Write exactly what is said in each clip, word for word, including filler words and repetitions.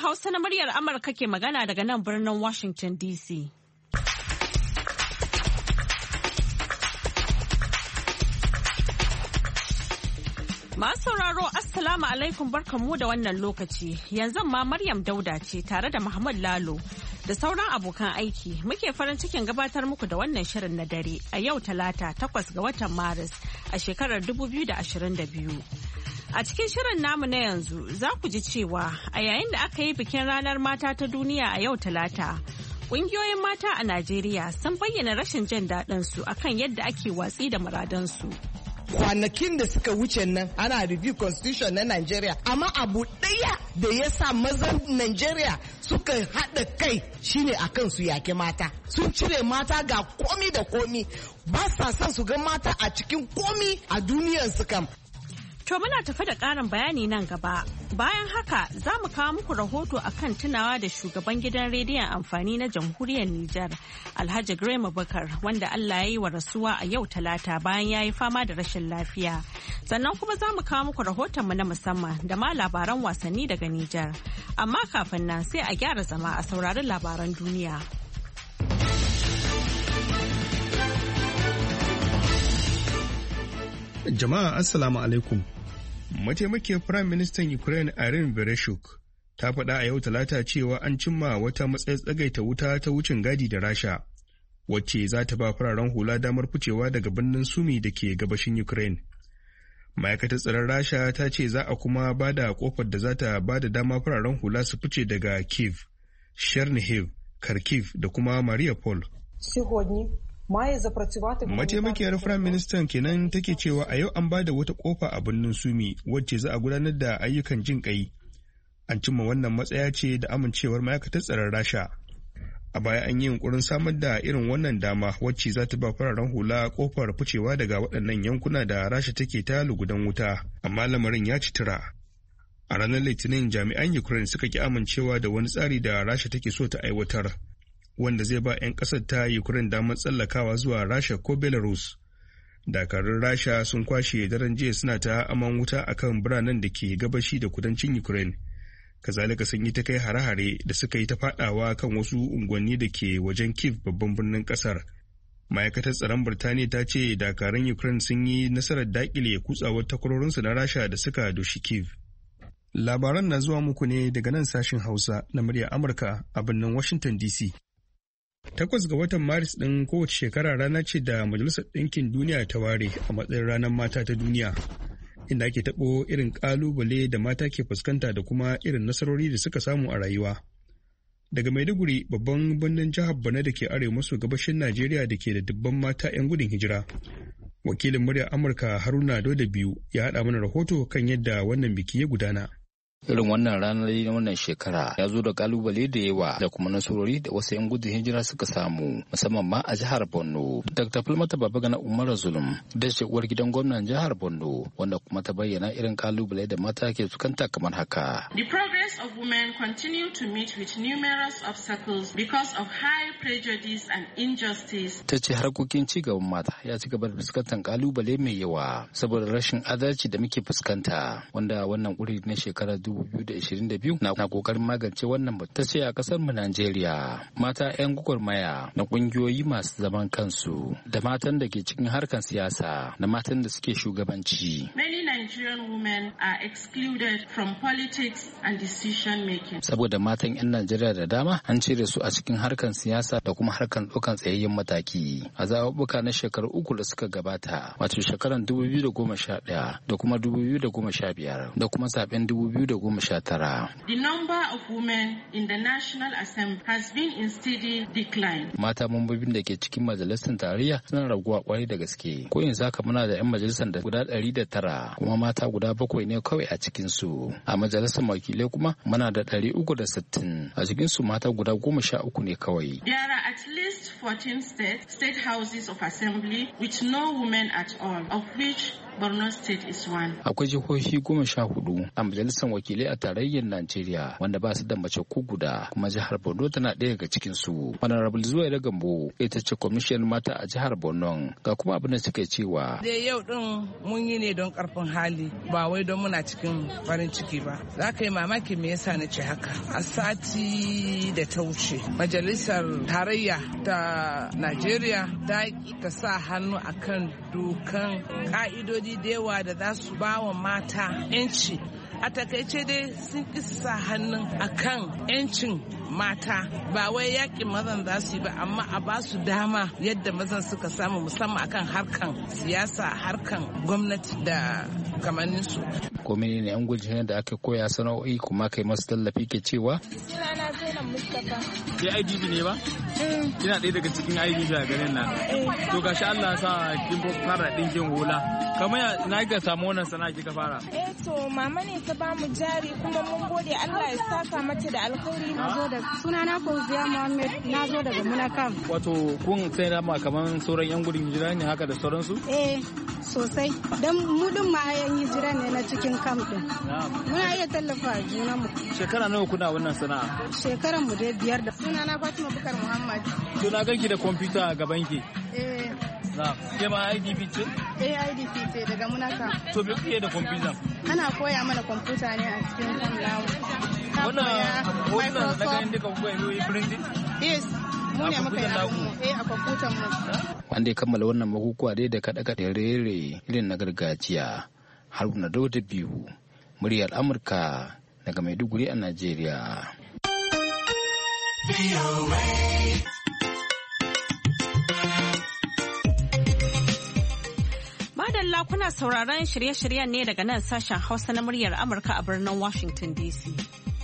Hausa na muryar Amurka ke magana daga nan birnin Washington D C. Masu sauraro Assalamu alaikum barkanmu da wannan lokaci. Yanzu ma Maryam Dauda ce tare da Muhammad Lalo da sauran abokan aiki muke farin cikin gabatar muku da wannan shirin na dare a yau Talata takwas ga watan Maris a shekarar dubu biyu da ashirin da biyu. A cikin shirin namu na yanzu za ku ji cewa a yayin da aka yi bikin ranar mata ta duniya a yau Talata, ƙungiyoyin mata a Najeriya sun bayyana rashin jin daɗinsu akan yadda ake watsi da muradansu. Kwanakin da suka wuce nan ana review constitution na Najeriya, amma abu ɗaya da ya sa mazan Najeriya suka haɗa kai shine akan su yake mata. Sun cire mata ga komi da komi, ba sa son su ga mata a cikin komi a duniyar su kam. To muna tafi da ƙarin bayani nan gaba. Bayan haka za mu kawo muku rahoto akan tunawa da shugaban gidan rediyon amfani na jamhuriyar Nijar, Alhaji Grema Bakar, wanda Allah ya yi wa rasuwa a yau Talata bayan ya yi fama da rashin lafiya. Sannan kuma za mu kawo muku rahotonmu na musamman da ma labaran wasanni daga Nijar. Amma kafin nan sai a gyara zama a saurari labaran duniya. Jama'a Assalamu alaikum. Mataimakiyar Firayim Ministan Ukraine Irina Vereshchuk ta faɗa a yau Talata cewa an cimma wata matsayar tsagaita wuta ta wucin gadi da Rasha, wacce za ta ba fararen hula damar ficewa daga birnin Sumi da ke gabashin Ukraine. Ma'aikatar tsaron Rasha ta ce za a kuma ba da kofar da za ta ba da dama fararen hula su fice daga Kyiv, Chernihiv, Kharkiv da kuma Mariupol. Mataimakiyar Firayim Ministan kenan take cewa a yau an ba da wata kofa a birnin Sumi wacce za a gudanar da ayyukan jin kai. An cimma wannan matsaya ce da amincewar ma'aikatar tsaron Rasha. A baya an yi yunkurin samar da irin wannan dama wacce za ta ba fararen hula kofar ficewa daga waɗannan yankuna da Rasha take ta lugudan wuta, amma lamarin ya ci tura. A ranar Litinin jami'an Ukraine suka ki amincewa da wani tsari da Rasha take so ta aiwatar, wanda zai ba 'yan ƙasar ta Ukraine damar tsallakawa zuwa Rasha ko Belarus. Dakarun Rasha sun kwashe daren jiya suna ta aman wuta akan biranen da ke gabashi da kudancin Ukraine. Kazalika sun yi ta kai hare-hare da suka yi ta fadawa kan wasu unguwanni da ke wajen Kyiv babban birnin ƙasar. Ma'aikatar tsaron Birtaniya ta ce dakarun Ukraine sun yi nasarar daƙile kutsawar takwarorinsu na Rasha da suka doshi Kyiv. Labaran na zuwa muku ne daga nan sashin Hausa na muryar Amurka a birnin Washington D C. Takwas ga watan Maris ɗin kowace shekara rana ce da Majalisar Ɗinkin Duniya ta ware a matsayin ranar mata ta duniya, inda ake taɓo irin ƙalubale da mata ke fuskanta da kuma irin nasarori da suka samu a rayuwa. Daga Maiduguri, babban birnin jihar Borno da ke arewa maso gabashin Najeriya da ke da dubban mata 'yan gudun hijira. Wakilin muryar Amurka Haruna Doda biyu ya haɗa mana rahoto kan yadda wannan biki ya gudana. Irin wannan ranar na wannan shekara ya zo da kalubale da yawa da kuma nasarori da wasu 'yan gudun hijira suka samu musamman ma a jihar Borno. Doctor Falmata Babagana Umar Zulum da ce uwar gidan gwamnan jihar Borno wanda kuma ta bayyana irin kalubale da mata ke fuskanta kamar haka. The progress of women continue to meet with numerous obstacles because of high prejudice and injustice. Ta ce harkokin ci gaban mata ya ci gaba da fuskantar kalubale mai yawa saboda rashin adalci da muke fuskanta, wanda wannan kuri na shekarar dubu biyu da ashirin da biyu na kokarin magance wannan batu. Ta ce a kasar mu Najeriya mata 'yan gwagwarmaya na kungiyoyi masu zaman kansu da matan da ke cikin harkar siyasa da matan da suke shugabanci. Many Nigerian women are excluded from politics and decision making. Saboda matan 'yan Najeriya da dama an cire su a cikin harkar siyasa da kuma harkar ɗaukan tsayayyen mataki a zaɓuɓɓuka na shekaru uku da suka gabata, wato shekaran dubu biyu da goma sha ɗaya da kuma dubu biyu da goma sha biyar da kuma zaɓen dubu biyu da goma sha tara. The number of women in the National Assembly has been in steady decline. Mata mambobin da ke cikin majalisar tarayya suna raguwa kwarai da gaske. Ko yanzu haka muna da 'yan majalisar da guda ɗari da tara kuma mata guda bakwai ne kawai a cikin su. A majalisar wakilai kuma muna da ɗari uku da sittin, a cikin su mata guda goma sha uku ne kawai. There are at least fourteen state state houses of assembly with no women at all, of which Borno State is one. Akwai jihohi goma sha hudu a majalisar wakilai a tarayyar Najeriya wanda ba su da mace ko guda, kuma jihar Borno tana ɗaya daga cikin su. Honorable Zuwaira Gambo ita ce kwamishinan mata a jihar Borno, ga kuma abin da suke cewa. Dai yau din mun yi ne don karfin hali, ba wai don muna cikin farin ciki ba. Za ka yi mamaki me yasa na ce haka. A sati da ta wuce majalisar tarayya ta Najeriya ta ta sa hannu akan dokan ka'idodi da yawa da za su ba wa mata 'yanci. A takaice dai sun isa hannun akan 'yancin mata, ba wai yakin mazan za su yi ba, amma a ba su dama yadda mazan suka samu, musamman akan harkan siyasa, harkan gwamnati da kamanninsu. Ko menene an gujin da aka koya sana'o'i kuma kai masu tallafi ke cewa? Sunana Zainab Mustapha. Ke I D B ne ba? Kina ɗaya daga cikin I D B a garin nan. To gashi Allah sa kin fara ɗinkin hula. Kamar ya na ga samu wannan sana'a kika fara? Eh to mama ne ta ba mu jari kuma mun gode Allah ya saka mata da alkhairi. Nazo da sunana Fauziya Muhammad, nazo daga Munakam. Wato kun sai da ma kaman sauran yan gudun hijira ne haka da sauransu? Eh sosai. Dan mu din ma yan hijira ne na cikin camp din. Muna iya tallafa junan mu. Shekara nawa kuna wannan sana'a? Shekaran mu dai biyar da. Sunana Fatima Bukar Muhammad. To na ganki da kwamfuta a gaban ki. Eh. Na, ke ma I D P ce? Eh I D P ce daga Munakam. To me kuke da kwamfuta? Ana koya mana kwamfuta ne a cikin kan lawo. Wannan wannan daga inda ka koyi yi printing? Yes. Mu ne muka yi eh a kwamfutan mu. Wanda ya kammala wannan makukuwa dai da kaɗe-kaɗe rere irin na gargajiya. Haruna Dauda biyu, muryar Amurka daga Maiduguri a Najeriya. Madalla kuna sauraron shirye-shiryen ne daga nan sashen Hausa na muryar Amurka a birnin Washington D C.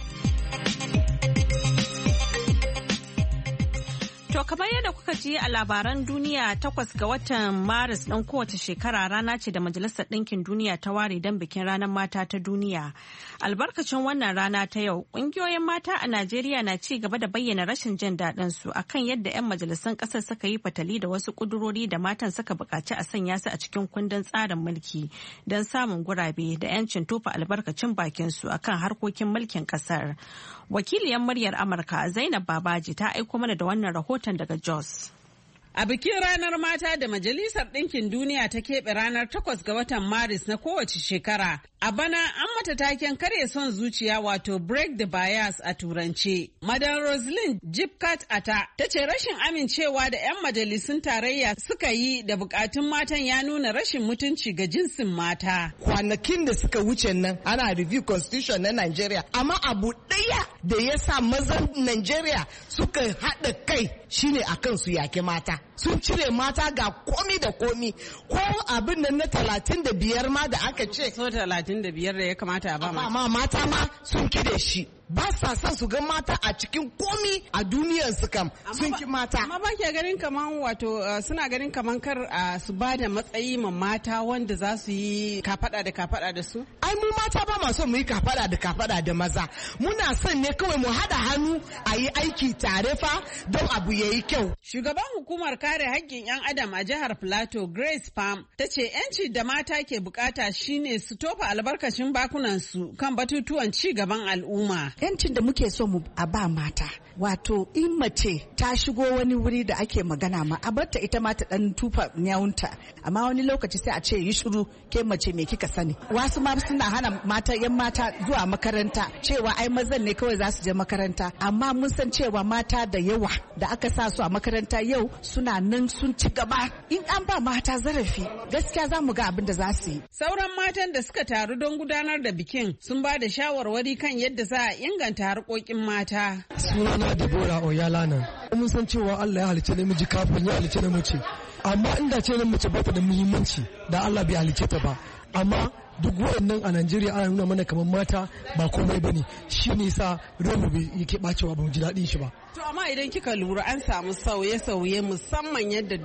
To kamar yadda kuka ji a labaran duniya, takwas ga watan Maris ɗin kowace shekara rana ce da Majalisar Ɗinkin Duniya ta ware don bikin ranar mata ta duniya. Albarkacin wannan rana ta yau, ƙungiyoyin mata a Najeriya na ci gaba da bayyana rashin jin daɗin su akan yadda 'yan majalisun ƙasar suka yi fatali da wasu ƙudurori da matan suka buƙaci a sanya su a cikin kundin tsarin mulki don samun gurabe da 'yancin tofa albarkacin bakin su akan harkokin mulkin ƙasar. Wakiliyar muryar Amurka Zainab Babaji ta aiko mana da wannan rahoton daga Jos. A bikin ranar mata da Majalisar Ɗinkin Duniya ta keɓe ranar takwas ga watan Maris na kowace shekara, a bana an mata taken karya son zuciya wato break the bias a turance. Madam Roslyn Jibkat Ata ta ce rashin amincewa da 'yan majalisun tarayya suka yi da bukatun matan ya nuna rashin mutunci ga jinsin mata. Kwanakin da suka wuce nan ana review constitution na Nigeria, amma abu ɗaya da ya sa mazan Nigeria suka haɗa kai shine akan su yake mata. Sun cire mata ga komi da komi, ko abin nan na talatin da biyar ma da aka ce. So talatin da biyar da ya kamata a ba mata. Amma mata ma sun kide shi. Ba sa son su ga mata a cikin komi a duniyar su kam sun ki mata. Amma ba ke ganin kaman wato suna ganin kaman kar su ba da matsayi ma mata wanda za su yi kafada da kafada da su? Ai mu mata ba ma son mu yi kafada da kafada da maza. Muna son ne kawai mu hada hannu a yi aiki tare fa don abu yayi kyau. Shugaban hukumar kare haƙƙin 'yan adam a jihar Plateau Grace Pam ta ce 'yanci da mata ke bukata shine su tofa albarkacin bakunan su kan batutuwan ci gaban al'umma. Yancin da muke so mu a ba mata, wato in mace ta shigo wani wuri da ake magana ma a barta ita ma ta dan tufa nyawunta, amma wani lokaci sai a ce yi shiru ke mace me kika sani. Wasu ma suna hana mata yan mata zuwa makaranta cewa ai mazan ne kawai za su je makaranta, amma mun san cewa mata da yawa da aka sa su a makaranta yau suna nan sun ci gaba. In an ba mata zarafi gaskiya za mu ga abin da za su yi. Sauran matan da suka taru don gudanar da bikin sun ba da shawarwari kan yadda za a inganta harkokin mata. Sunana Deborah Oyalana. Mun san cewa Allah ya halicce namiji kafin ya halicce mace. Amma inda ce mace ba ta da muhimmanci da Allah bai halicce ta ba. Amma duk waɗannan a Najeriya ana nuna mana kamar mata ba komai bane. Shi ne sa ranmu bai yake bacewa ba mu ji daɗin shi ba. To amma idan kika lura an samu sauye-sauye musamman yadda da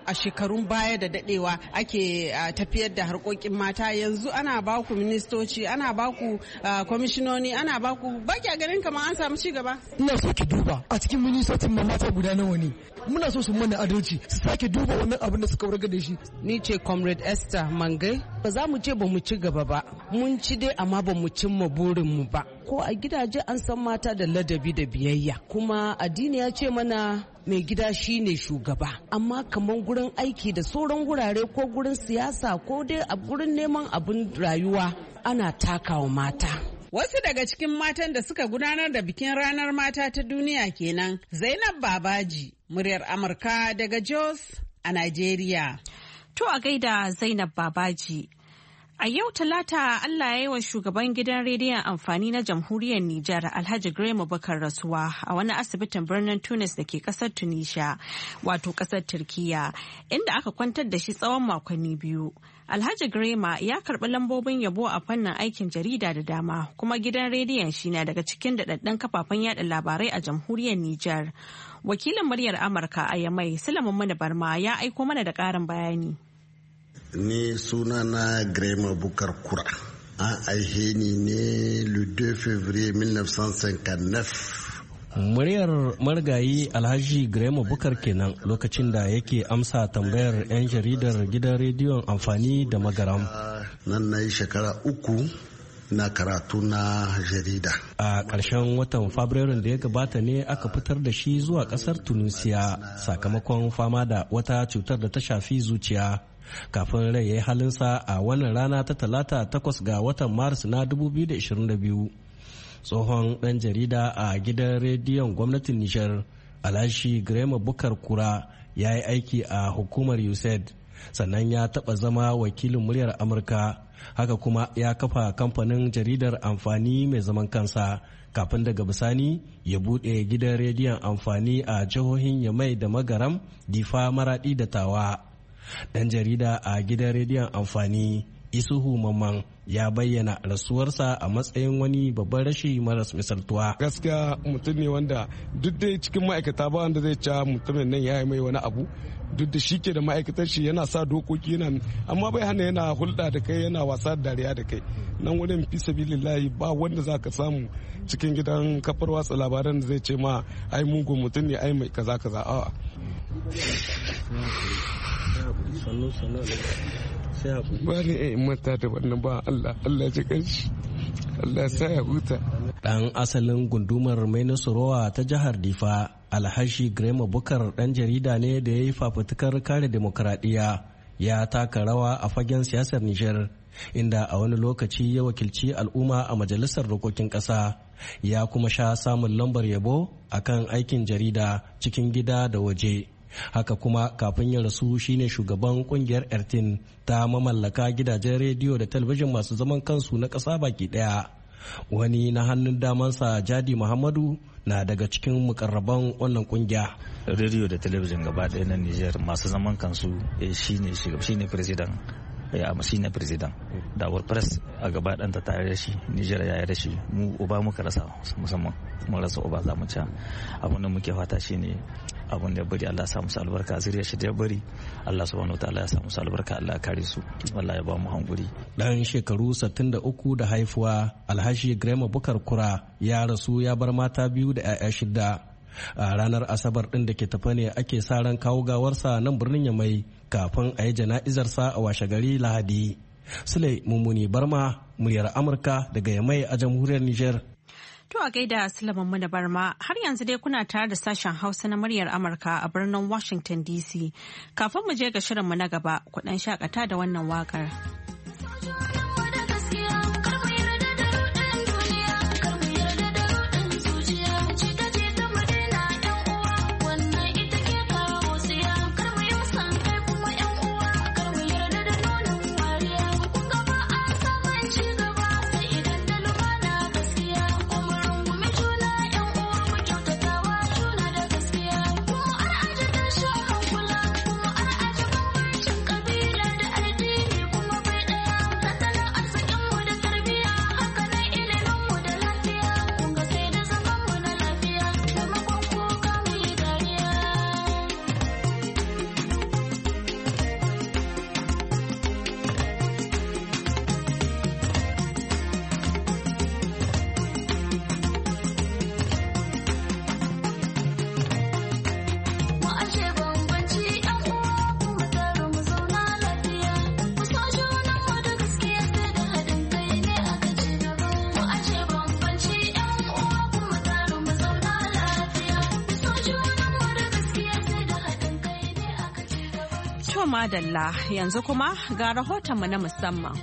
a shekarun baya da dadewa ake tafiyar da harkokin mata, yanzu ana baku ministoci, ana baku kwamishinoni, ana baku baki a ganin kamar an samu cigaba. Ina so ki duba a cikin ministocin ma mata guda nawa ne, muna so su mana adalci su sake duba wannan abin da suka warga da shi. Ni ce Comrade Esther Mangai, ba za mu ce ba mu ci gaba ba, mun ci dai amma ba mu cimma burinmu ba. Ko a gidaje an san mata da ladabi da biyayya, kuma addini ya ce mana mai gida shine shugaba, amma kamar gurin aiki da sauran gurare ko gurin siyasa ko dai a gurin neman abin rayuwa ana takawa mata. Wasu daga cikin matan da suka gudanar da bikin ranar mata ta duniya kenan. Zainab Babaji, muryar Amurka daga Jos a Najeriya. To a gaida Zainab Babaji. A yau Talata Allah ya yi wa shugaban gidan rediyon amfani na jamhuriyar Nijar Alhaji Grema Bakar rasuwa a wani asibitin birnin Tunis da ke kasar Tunisia, wato kasar Turkiya, inda aka kwantar da shi tsawon makonni biyu. Alhaji Grema ya karɓi lambobin yabo a fannin aikin jarida da dama, kuma gidan rediyon shi na daga cikin daɗaɗɗen kafafen yada labarai a jamhuriyar Nijar. Wakilin muryar Amurka a Yamai, Sulaiman Mana Barma, ya aiko mana da ƙarin bayani. Ni sunana Grema Bukar Kura. An aihe ni ne le deux février mille neuf cent cinquante-neuf. Muryar marigayi Alhaji Grema Bukar kenan lokacin da yake amsa tambayar 'yan jaridar gidan rediyon amfani da Magaram. Nan na yi shekara uku na karatu na jarida. A ƙarshen watan Fabrairun da ya gabata ne aka fitar da shi zuwa ƙasar Tunisia sakamakon fama da wata cutar da ta shafi zuciya. Kafin rai ya yi halinsa a wannan rana ta talata takwas ga watan Maris na dubu biyu da ashirin da biyu. Tsohon ɗan jarida a gidan rediyon gwamnatin Nijar, Alhaji Grema Bukar Kura, ya yi aiki a hukumar U S A I D, sannan ya taɓa zama wakilin muryar Amurka. Haka kuma ya kafa kamfanin jaridar amfani mai zaman kansa, kafin daga bisani ya buɗe gidan rediyon amfani a jihohin Yamai da Magaram, Difa, Maraɗi da Tawa. Dan jarida a gidan rediyon amfani Isuhu Mamman ya bayyana rasuwarsa a matsayin wani babban rashi maras misaltuwa. Gaskiya mutum ne wanda duk da cikin ma'aikata ba wanda zai ca mutumin nan ya yi mai wani abu, duk da shi ke da ma'aikatar shi yana sa dokoki yana, amma bai hana yana hulɗa da kai, yana wasa da dariya da kai. Nan wurin fi sabilillahi ba wanda za ka samu cikin gidan kafar watsa labaran da zai ce ma ai mugun mutum ne, ai mai kaza kaza. A'a. Ba ni in manta da wannan ba Allah, Allah ji kanshi, Allah sa ya huta. Dan asalin gundumar mai nasarawa ta jihar Difa, Alhaji Grema Bukar dan jarida ne da ya yi fafutukar kare demokradiyya, ya taka rawa a fagen siyasar Nijar, inda a wani lokaci ya wakilci al'umma a majalisar dokokin ƙasa, ya kuma sha samun lambar yabo akan aikin jarida cikin gida da waje. Haka kuma kafin ya rasu shine shugaban kungiyar Ertin ta mamallaka gidajen rediyo da talabijin masu zaman kansu na ƙasa baki ɗaya. Wani na hannun damansa Jadi Muhammadu na daga cikin mukarraban wannan kungiya. Rediyo da talabijin gaba ɗaya na Nijar masu zaman kansu shine shine president. ya shi ne president da WordPress a gaba ɗanta tare da shi Nijar ya yi da shi mu uba muka rasa, musamman mun rasa uba za mu ci. Abin da muke fata shine abin da ya bari Allah ya sa musu albarka, zuriya shi da ya bari Allah subhanahu wataala ya sa musu albarka, Allah ya kare su, Allah ya ba mu hankuri. Dan shekaru sittin da uku da haifuwa, Alhaji Grema Bukar Kura ya rasu ya bar mata biyu da 'ya'ya shida. A ranar Asabar ɗin da ke tafa ne ake sa ran kawo gawarsa nan birnin Yamai kafin a yi jana'izarsa a washe gari Lahadi. Sule Mummuni Barma, muryar Amurka daga Yamai a jamhuriyar Nijar. To a gaida Sulaiman Muna Barma, har yanzu dai kuna tare da sashen Hausa na muryar Amurka a birnin Washington D C. Kafin mu je ga shirinmu na gaba, ku ɗan shakata da wannan waƙar. Thank you. To madalla yanzu kuma ga rahotonmu na musamman.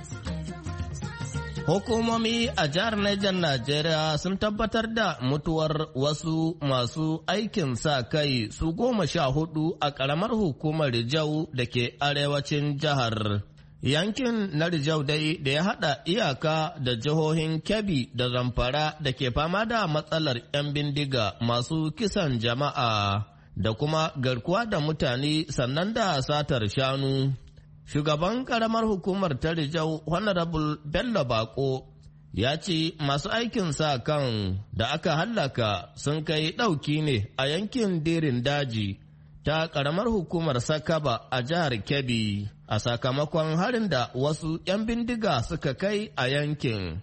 Hukumomi a jihar Niger Najeriya sun tabbatar da mutuwar wasu masu aikin sa kai su goma sha hudu a ƙaramar hukumar Rijau da ke arewacin jihar. Yankin na Rijau dai da ya haɗa iyaka da jihohin Kebbi da Zamfara da ke fama da matsalar 'yan bindiga masu kisan jama'a da kuma garkuwa da mutane sannan da satar shanu. Shugaban karamar hukumar ta Rijau Honorable Bello Bako ya ce masu aikin sa kan da aka hallaka sun kai ɗauki ne a yankin Dirin Daji ta karamar hukumar Sakaba a jihar Kebbi a sakamakon harin da wasu 'yan bindiga suka kai a yankin.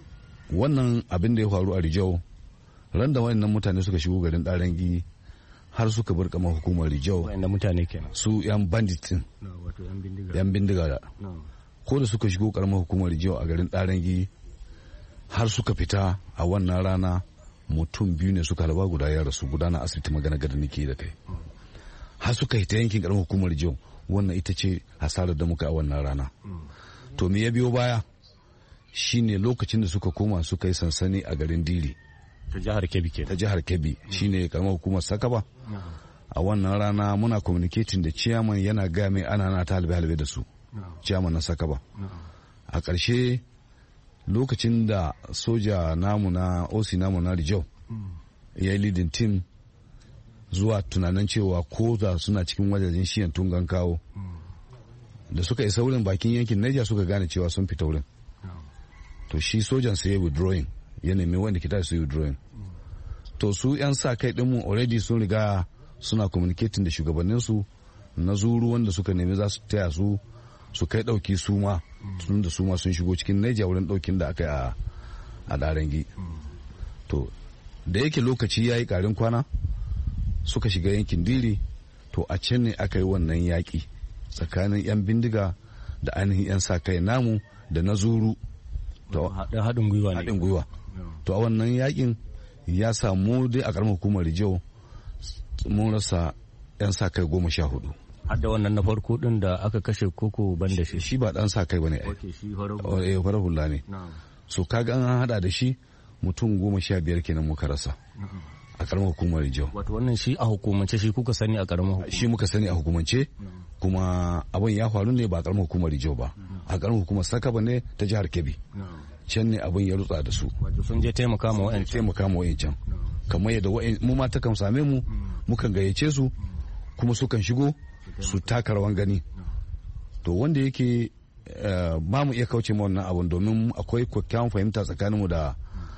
Wannan abin da ya faru a Rijau, ran da wayannan mutane suka shigo garin Ɗarangi har suka bar kamar hukumar Rijau. Wayannan mutane kenan. Su 'yan bandit din. Wato 'yan bindiga. 'Yan bindiga da. Ko da suka shigo karamar hukumar Rijau a garin Ɗarangi har suka fita a wannan rana mutum biyu ne suka halaba guda ya rasu guda na asibiti magana gada nake da kai. Har suka hita yankin karamar hukumar Rijau. Wannan ita ce hasarar da muka a wannan rana. To me ya biyo baya shine lokacin da suka koma suka yi sansani a garin Diri ta jihar Kebbi ke ta jihar Kebbi shine karamar hukumar Sakaba. A wannan rana muna communicating da chairman yana ga mai ana na ta halbe halbe da su chairman na Sakaba. A ƙarshe lokacin da soja namu na O C namu na Rijau ya yi leading team zuwa tunanin cewa ko da suna cikin wajajen shiyan tungan kawo da suka isa wurin bakin yankin Niger suka gane cewa sun fita wurin. To shi sojan sai ya withdrawing ya nemi wanda kita su withdrawing. To su yan sa kai dinmu already sun riga suna communicating da shugabanninsu na zuru wanda suka nemi za su taya su su kai dauki su ma tun da su ma sun shigo cikin Niger wurin daukin da aka yi a a Darangi. To da yake lokaci yayi karin kwana suka shiga yankin Diri, to a can ne aka yi wannan yaƙi tsakanin 'yan bindiga da ainihin 'yan sa kai namu da na zuru. Haɗin gwiwa ne. Haɗin gwiwa. To a wannan yaƙin ya samu dai a ƙaramar hukumar Rijau mun rasa 'yan sa kai goma sha hudu. Hadda wannan na farko ɗin da aka kashe koko ban da shi. Shi ba ɗan sa kai ba ne. Farar hula ne. So kaga an haɗa da shi mutum goma sha biyar kenan muka rasa. A karamar hukumar Rijau. Wato wannan shi a hukumance shi kuka sani a karamar hukumar? Shi muka sani a hukumance, kuma abin ya faru ne ba a karamar hukumar Rijau ba. A karamar hukumar Sakaba ne ta jihar Kebbi. Can ne abin ya rutsa da su. Wato sun je taimaka ma wa'ancan. Taimaka ma wa'ancan. Kamar yadda mu ma takan same mu, mukan gayyace su, kuma sukan shigo su taka rawan gani. To wanda yake ba mu iya kauce ma wannan abun domin akwai kyakkyawan fahimta tsakaninmu da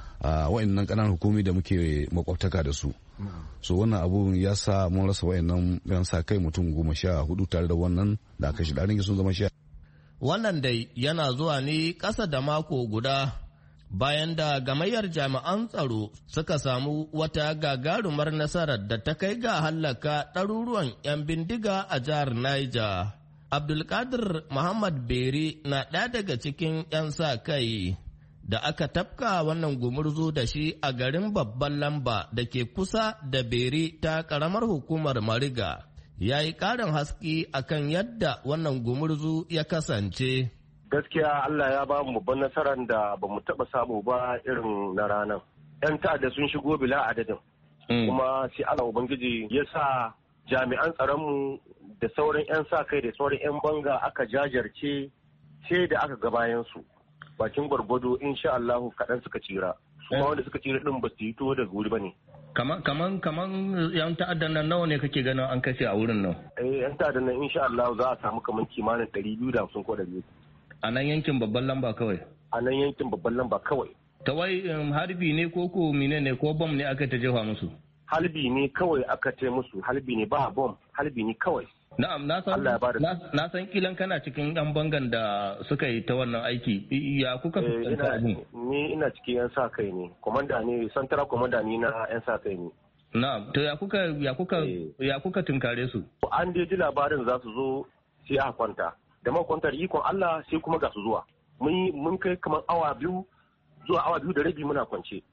a wa'annan ƙananan hukumi da muke makwabtaka da su. So wannan abu ya sa mun rasa wa'annan yan sa kai mutum goma sha hudu tare da wannan da aka shi ɗarin sun zama sha. Wannan dai yana zuwa ne ƙasa da mako guda bayan da gamayyar jami'an tsaro suka samu wata gagarumar nasarar da ta kai ga hallaka ɗaruruwan 'yan bindiga a jihar Niger. Abdulkadir Muhammad Beri na ɗaya daga cikin 'yan sa kai da aka tafka wannan gumurzu da shi a garin babban lamba da ke kusa da Beri ta karamar hukumar Mariga, ya yi ƙarin haske akan yadda wannan gumurzu ya kasance. Gaskiya Allah ya ba mu babban nasarar da ba mu taɓa samu ba irin na ranar. 'Yan ta'adda sun shigo bila adadin. Kuma sai Allah Ubangiji ya sa jami'an tsaronmu da sauran 'yan sa kai da sauran 'yan banga aka jajarce sai da aka ga bayansu. Bakin gwargwado insha Allahu kaɗan suka tsira. Su ma wanda suka tsira ɗin ba su yi to daga wuri ba ne. Kaman kaman kaman yan ta'addan nan nawa ne kake ganin an kashe a wurin nan? Eh yan ta'addan nan insha Allahu za a samu kaman kimanin ɗari biyu da hamsin ko ɗari biyu. A nan yankin babban lamba kawai? A nan yankin babban lamba kawai. Ta wai harbi ne ko ko mine ne ko bom ne aka ta jefa musu? Halbi ne kawai aka ce musu, halbi ne ba bom, halbi ne kawai. Na'am, na san na san kilan kana cikin yan bangan da suka yi ta wannan aiki. Ya kuka fuskanta abin? Ni ina cikin yan sa kai ne. Komanda ne, Santara komanda ne na yan sa kai ne. Na'am, to ya kuka ya kuka ya kuka tunkare su? An dai ji labarin za su zo sai a kwanta. Da man kwantar ikon Allah sai kuma ga su zuwa. Mun mun kai kamar awa biyu zuwa awa biyu da rabi muna kwance.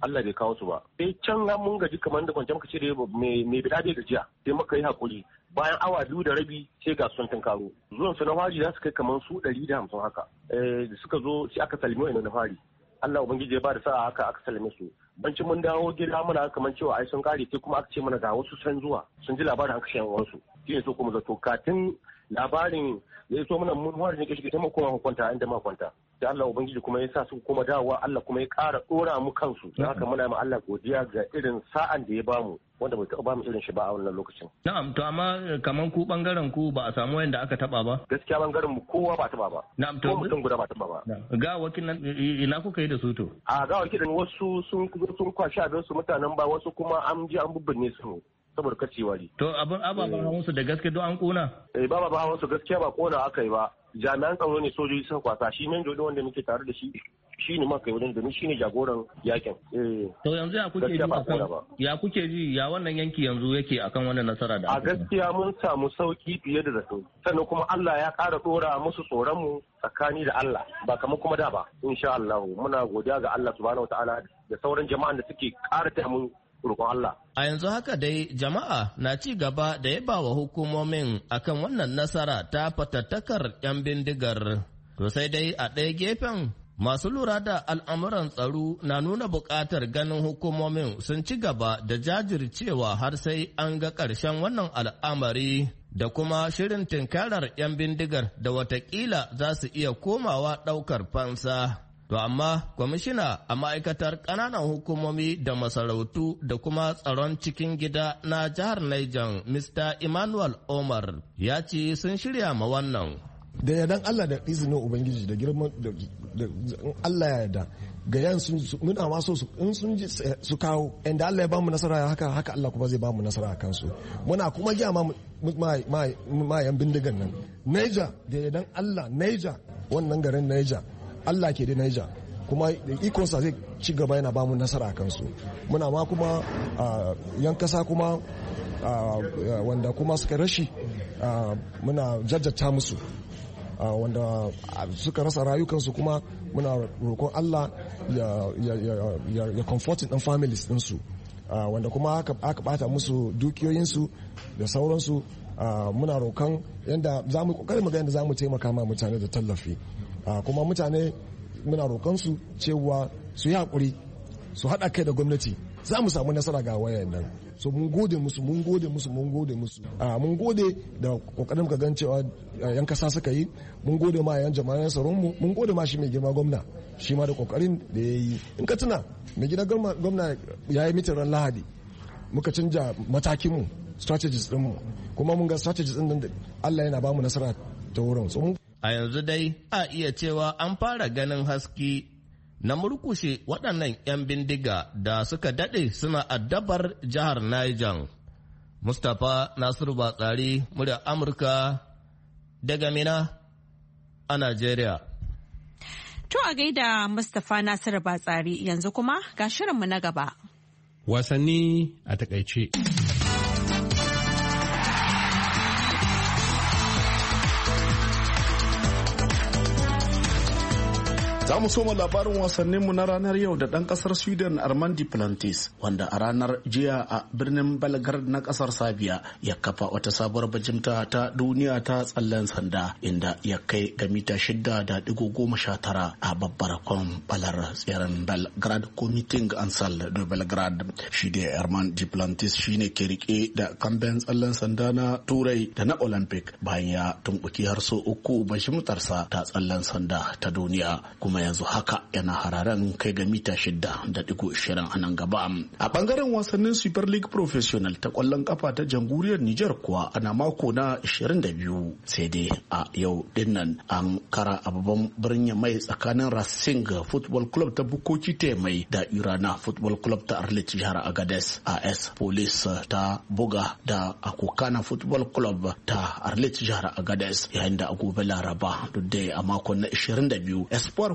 Allah bai kawo su ba sai can mun gaji kamar da kwanciyar muka ce da mai bida bai gajiya sai muka yi hakuri bayan awa biyu da rabi sai ga sun tunkaro zuwan su na fari za su kai kamar su ɗari da hamsin haka da suka zo sai aka salmi wani na fari Allah ubangiji ya ba da sa'a haka aka salme su bancin mun dawo gida muna kamar cewa ai sun kare sai kuma aka ce mana ga wasu san zuwa sun ji labarin an kashe yan uwansu shine so kuma zato katin labarin ya so mana mun fara ne kashi ta mu kuma kwanta inda ma kwanta da Allah ubangiji kuma ya sa su kuma dawowa Allah kuma ya ƙara dora mu kansu don haka muna ma Allah godiya ga irin sa'an da ya bamu wanda bai taɓa bamu irin shi ba a wannan lokacin. Na'am to amma kaman ku bangaren ku ba a samu wanda aka taba ba? Gaskiya bangaren mu kowa ba taba ba. Na'am to mutum guda ba taba ba. Ga wakin nan ina kuka yi da su to? A ga wakin wasu sun sun kwashi abin su mutanen ba wasu kuma an ji an bubbune su saboda kacewa ne. To abin ababen hawan su da gaske don an kona? Eh ba ba hawan su gaskiya ba kona aka yi ba. Jami'an tsaro ne sojoji sun kwasa shi men jodo wanda muke tare da shi shi ne maka wajen domin shi ne jagoran yakin. To yanzu ya kuke ji akan ya kuke ji ya wannan yanki yanzu yake akan wannan nasara da a gaskiya mun samu sauki fiye da zato sannan kuma Allah ya ƙara dora musu tsoron mu tsakani da Allah ba kamar kuma da ba insha Allah muna godiya ga Allah subhanahu wataala da sauran jama'an da suke ƙara ta mu roƙon Allah. A yanzu haka dai jama'a na ci gaba da yaba wa hukumomin akan wannan nasara ta fatattakar 'yan bindigar. To sai dai a ɗaya gefen masu lura da al'amuran tsaro na nuna buƙatar ganin hukumomin sun ci gaba da jajircewa har sai an ga ƙarshen wannan al'amari da kuma shirin tinkarar 'yan bindigar da watakila za su iya komawa ɗaukar fansa. To amma kwamishina a ma'aikatar ƙananan hukumomi da masarautu da kuma tsaron cikin gida na jihar Niger, Mister Emmanuel Omar, ya ce sun shirya ma wannan. Da yardan Allah da izinin Ubangiji da girman da Allah ya yarda ga yan sun muna ma so su in sun ji su kawo inda Allah ya bamu nasara haka haka Allah kuma zai bamu nasara a kansu. Muna kuma giya ma ma ma yan bindigan nan. Niger da yardan Allah Niger wannan garin Niger Allah ke da Niger kuma ikonsa zai ci gaba yana bamu nasara a kansu. Muna ma kuma yan kasa kuma wanda kuma suka rashi muna jajjata musu wanda suka rasa rayukansu kuma muna roƙon Allah ya comforting ɗin families ɗinsu wanda kuma aka bata musu dukiyoyinsu da sauransu muna roƙon yadda za mu ƙoƙari mu ga yadda za mu taimaka ma mutane da tallafi. Kuma mutane muna roƙonsu cewa su yi haƙuri su haɗa kai da gwamnati za mu samu nasara ga wayan nan. So mun gode musu mun gode musu mun gode musu mun gode da ƙoƙarin ka gan cewa yan kasa suka yi mun gode ma yan jama'an tsaron mu mun gode ma shi mai girma gwamna shi ma da ƙoƙarin da ya yi. In ka tuna mai gida gwamna ya yi mitin ran Lahadi muka canja matakinmu strategies ɗinmu kuma mun ga strategies ɗin da Allah yana ba mu nasara ta wurin. A yanzu dai a iya cewa an fara ganin haske na murkushe waɗannan 'yan bindiga da suka daɗe suna addabar jihar Niger. Mustapha Nasiru Batsari, muryar Amurka daga Mina a Najeriya. To a gaida Mustapha Nasiru Batsari yanzu kuma ga shirinmu na gaba. Wasanni a takaice. Za mu soma labarin wasanninmu na ranar yau da ɗan ƙasar Sweden Armand Duplantis wanda a ranar jiya a birnin Belgrade na ƙasar Serbia ya kafa wata sabuwar bajimta ta duniya ta tsallen sanda inda ya kai ga mita shida da digo goma sha tara a babbar kwamfalar tseren Belgrade ko meeting Ansal da Belgrade. Shi da Armand Duplantis shine ke rike da kamben tsallen sanda na Turai da na Olympic bayan ya tumɓuki har so uku bajimtarsa ta tsallen sanda ta duniya. Kuma yanzu haka yana hararen kai ga mita shida da digo ishirin a nan gaba. A bangaren wasannin Super League Professional ta kwallon kafa ta jamhuriyar Nijar kuwa ana mako na ishirin da biyu sai dai a yau dinnan an kara a babban birnin mai tsakanin Racing Football Club ta Bukoki ta mai da Irana Football Club ta Arlit jihar Agades. A S Police ta buga da Akokana Football Club ta Arlit jihar Agades yayin da a gobe Laraba duk da a makon na ishirin da biyu Espoir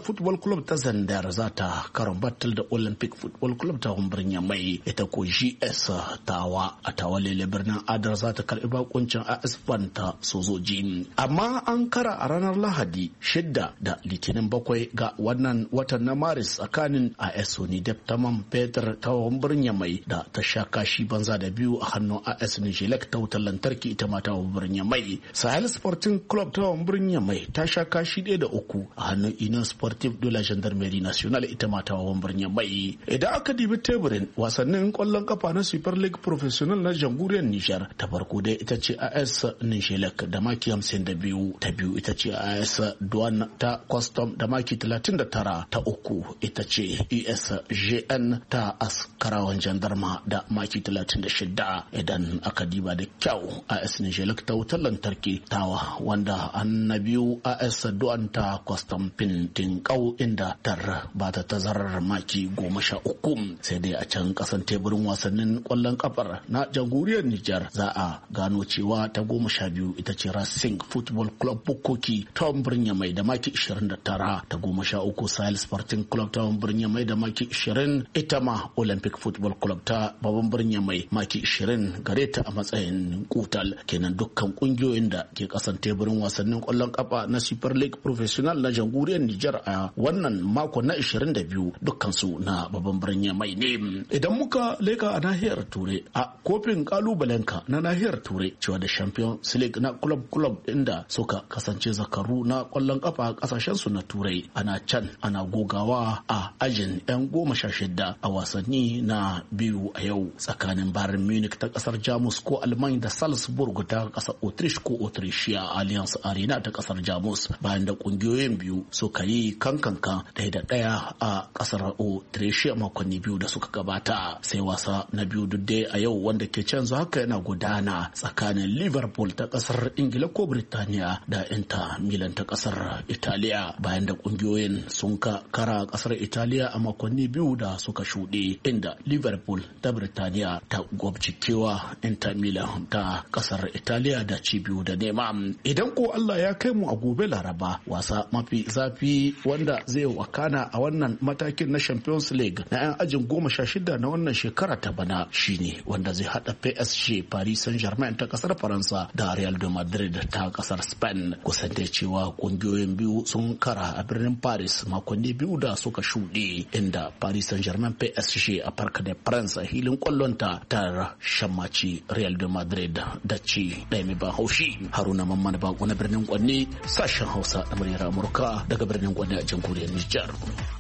Football Club ta Zandar za ta karon battle da Olympic Football Club ta Humbirin Yamai. Ita ko G S Tawa a Tawa Lele birnin Adar za ta karbi bakuncin A S Fan ta Sojoji. Amma an kara a ranar Lahadi shidda da Litinin bakwai ga wannan watan na Maris tsakanin A S Sonidep ta Man Fetur ta Humbirin Yamai da ta sha kashi banza da biyu a hannun A S Nijilek ta wutar lantarki ita ma ta Humbirin Yamai. Sahel Sporting Club ta Humbirin Yamai ta sha kashi ɗaya da uku a hannun Union Sportive de la Gendarmerie Nationale ita ma ta Humbirin Yamai. Idan aka dibi teburin wasannin kwallon kafa na Super League Professional na jamhuriyar Nijar, ta farko dai ita ce A S Nijilek da maki hamsin da biyu, ta biyu ita ce A S Douane ta Custom da maki talatin da tara, ta uku ita ce U S G N ta Askarawan Jandarma da maki talatin da shida. Idan aka diba da kyau, A S Nijilek ta wutar lantarki tawa wanda an na biyu A S Douane ta Custom Pintin Kau inda tar ba ta tazarar maki goma sha uku. Sai dai a can kasan teburin wasannin kwallon kafar na jamhuriyar Nijar za a gano cewa ta goma sha biyu ita ce Racing Football Club Bukoki ta Humbirin Yamai da maki ishirin da tara, ta goma sha uku Sahel Sporting Club ta Humbirin Yamai da maki ishirin, ita ma Olympic Football Club ta babban birnin Yamai maki ishirin gare ta a matsayin kutal. Kenan dukkan kungiyoyin da ke kasan teburin wasannin kwallon kafa na Super League Professional na jamhuriyar Nijar a wannan mako na ishirin da biyu dukkan su na babban birnin Yamai ne. Idan muka leka a nahiyar Turai, a kofin kalubalenka na nahiyar Turai cewa da Champions League na club club inda suka kasance zakaru na kwallon kafa a kasashen su na Turai, ana can ana gogawa a ajin yan goma sha shida a wasanni na biyu a yau tsakanin Bayern Munich ta kasar Jamus ko Alman da Salzburg ta kasar Autriche ko Autrichia Allianz Arena ta kasar Jamus, bayan da kungiyoyin biyu suka yi kankanka ɗaya da ɗaya a kasar Autrichia makonni biyu da suka gabata. Sai wasa na biyu dudde a yau wanda ke canza haka yana gudana tsakanin Liverpool ta kasar Ingila ko Birtaniya da Inter Milan ta kasar Italiya, bayan da kungiyoyin sun ka kara kasar Italiya a makonni biyu da suka shuɗe, inda Liverpool ta Birtaniya ta gwabcikewa Inter Milan ta kasar Italiya da ci biyu da nema. Idan ko Allah ya kai mu a gobe Laraba, wasa mafi zafi wanda zai wakana a wannan matakin na Champions League na 'yan ajin goma sha shida na wannan shekara ta bana shine wanda zai hada P S G Paris Saint-Germain ta kasar Faransa da Real de Madrid ta kasar Spain. Kusan da cewa kungiyoyin biyu sun kara a birnin Paris makonni biyu da suka shuɗe, inda Paris Saint-Germain P S G a Parc des Princes a hilin kwallonta ta shammaci Real de Madrid da ci ɗaya mai ban haushi. Haruna Mamman Bako na birnin Kwanne, sashen Hausa na muryar Amurka daga birnin Kwanne a jamhuriyar Nijar.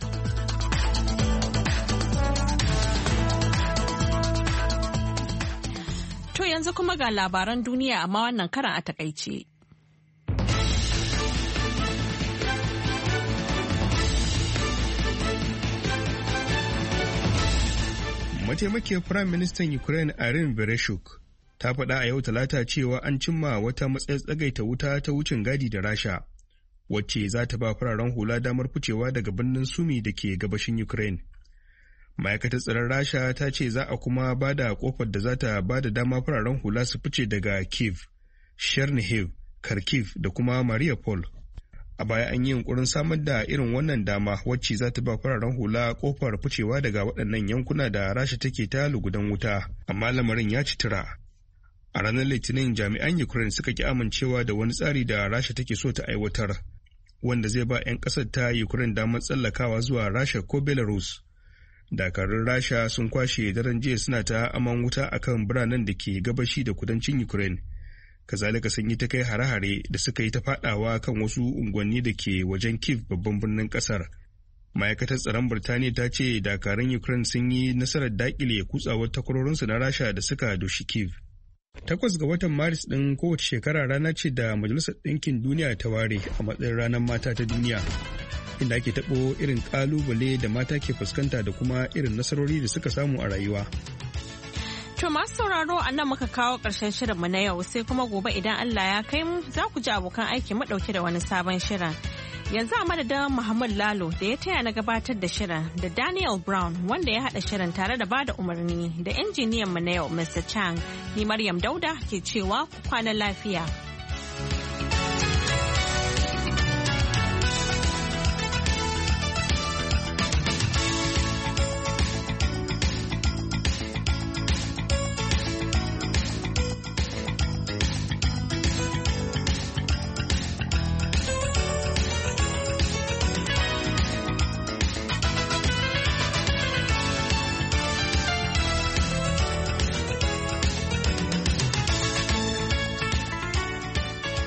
To yanzu kuma ga labaran duniya amma wannan karan a takaice. Mataimakiyar Firayim Ministan Ukraine Irina Vereshchuk ta faɗa a yau Talata cewa an cimma wata matsayar tsagaita wuta ta wucin gadi da Rasha, wacce za ta ba fararen hula damar ficewa daga birnin Sumi da ke gabashin Ukraine. Ma'aikatar tsaron Rasha ta ce za a kuma ba da kofar da za ta ba da dama fararen hula su fice daga Kyiv, Chernihiv, Kharkiv da kuma Mariupol. A baya an yi yunkurin samar da irin wannan dama wacce za ta ba fararen hula kofar ficewa daga waɗannan yankuna da Rasha take ta lugudan wuta, amma lamarin ya ci tura. A ranar Litinin jami'an Ukraine suka ki amincewa da wani tsari da Rasha take so ta aiwatar, wanda zai ba 'yan ƙasar ta Ukraine damar tsallakawa zuwa Rasha ko Belarus. Dakarun Rasha sun kwashe daren jiya suna ta aman wuta akan biranen da ke gabashi da kudancin Ukraine. Kazalika sun yi ta kai hare-hare da suka yi ta fadawa kan wasu unguwanni da ke wajen Kyiv babban birnin kasar. Ma'aikatar tsaron Birtaniya ta ce dakarun Ukraine sun yi nasarar dakile kutsawar takwarorinsu na Rasha da suka doshi Kyiv. Takwas ga watan Maris ɗin kowace shekara rana ce da Majalisar Ɗinkin Duniya ta ware a matsayin ranar mata ta duniya, inda ake taɓo irin ƙalubale da mata ke fuskanta da kuma irin nasarori da suka samu a rayuwa. To masu sauraro a nan muka kawo ƙarshen shirinmu na yau, sai kuma gobe idan Allah ya kai mu za ku ji abokan aiki mu ɗauke da wani sabon shirin. Yanzu a madadin Muhammad Lalo da ya taya na gabatar da shirin da Daniel Brown wanda ya haɗa shirin tare da bada umarni da injiniyan mu na yau Mister Chang, ni Maryam Dauda ke cewa ku kwana lafiya.